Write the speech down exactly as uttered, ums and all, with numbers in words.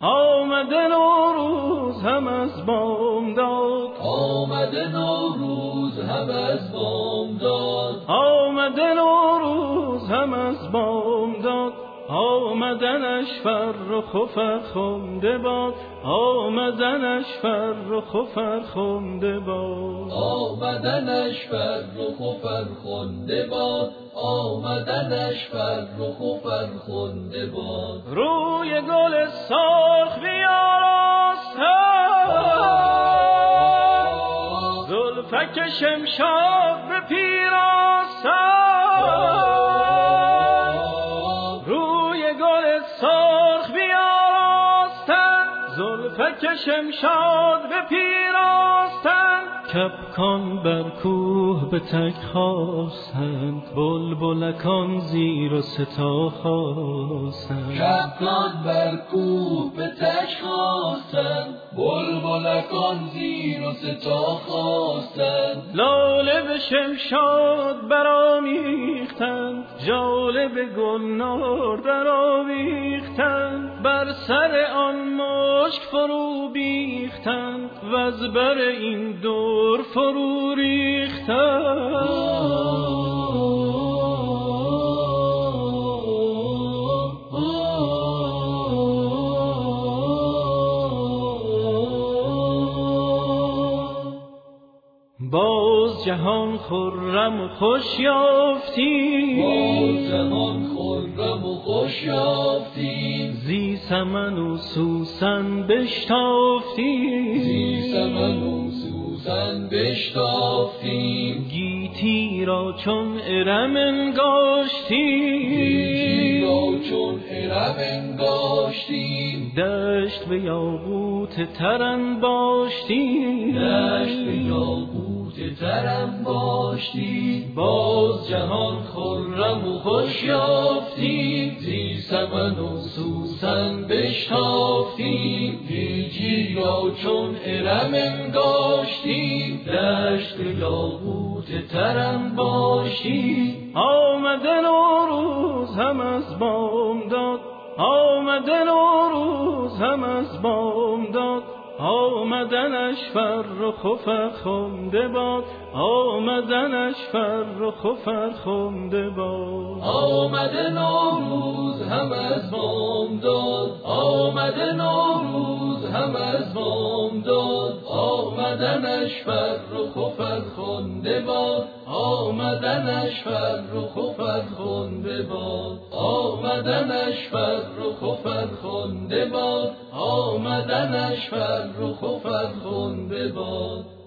آمده نوروز هم از بامداد، آمده نوروز هم از بامداد، آمده نوروز هم از بامداد، آمدنش فرخ و فرخنده باد، آمدنش فرخ و فرخنده باد، آمدنش فرخ و فرخنده باد، آمدنش فرخ و فرخنده باد. روی گل سرخ بیاراستند، زلفک شمشاد به پیراستند، سرخ بیاراستند، زلفک شمشاد به پیراستند، کپکان بر کوه به تک خواستند، بلبلکان زیر و ستا خواستند، کپکان بر کوه به تک خواستند، بلبلکان زیر و ستا خواستند، لاله به شمشاد برآمیختند، ژاله به گلنار درآویختند، بر سر آن مشک فرو بیختند، وز بر این دور فرو ریختند. باز جهان خرم و خوش یافتیم، باز جهان خرم و خوش یافتیم، زی سمن و سوسن بشتافتیم، زی سمن و سوسن بشتافتیم، گیتی را چون ارم انگاشتیم، گیتی را چون ارم انگاشتیم، دشت به یاقوت ترن باشتیم، دشت به یاقوت ترم باشتیم، باز جهان خرم و خوش یافتیم، زی سمن و سوسن بشتافتیم، گیتی را چون ارم انگاشتیم، دشت به یاقوت ترم باشتیم. آمده نوروز هم از بامداد، آمده نوروز هم از بامداد، آمدنش فرخ و فرخنده باد، آمدنش فرخ و فرخنده باد، آمده نوروز هم از بامداد، آمده نوروز هم از بامداد، آمدنش فرخ و فرخنده باد، آمدنش فرخ و فرخنده باد، آمدنش فرخ و فرخنده باد، آمدنش فرخ و فرخنده باد.